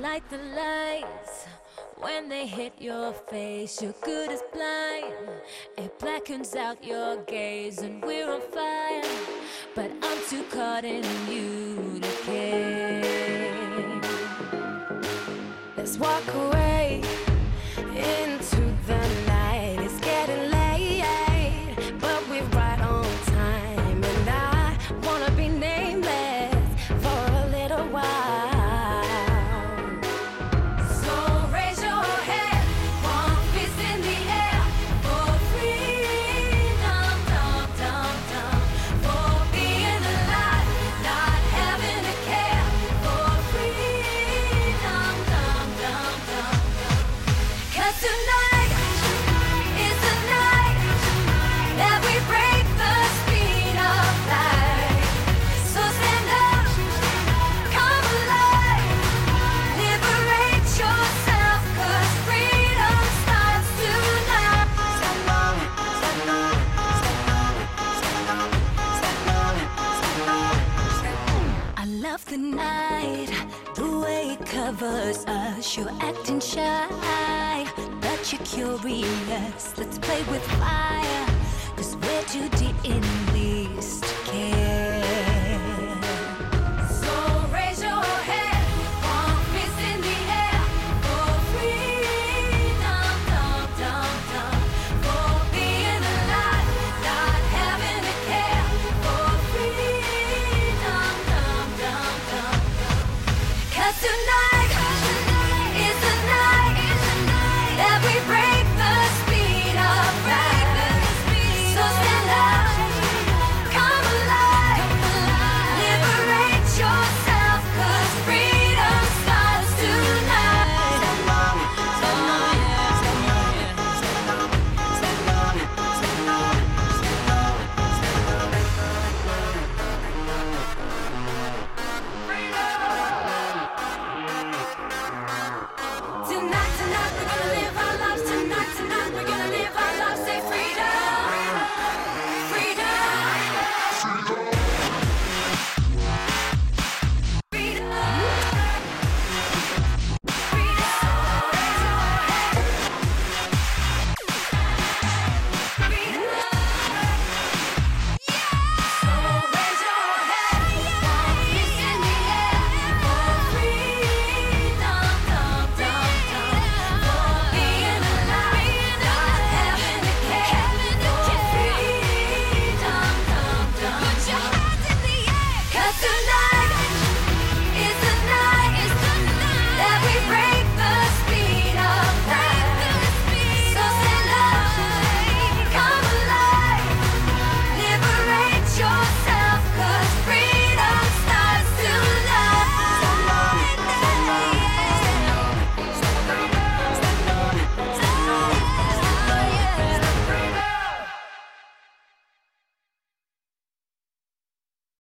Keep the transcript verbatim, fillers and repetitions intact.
like the lights when they hit your face. You're good as blind, it blackens out your gaze, and we're on fire, but I'm too caught in you to care. Let's walk away into the night. It's getting late, but we're right on time, and I wanna be nameless for a little while. So raise your head, one fist in the air for freedom, dum, dum, dum, for being alive, not having to care, for freedom, dum, dum, dum, dum. 'Cause tonight is the night that we break the speed of light. So stand up, come alive, liberate yourself, 'cause freedom starts tonight. Stand on, stand on, stand on, stand on, stand on, stand on. I love the night, the way it covers us. You're acting shy, but you're curious. Let's play with fire.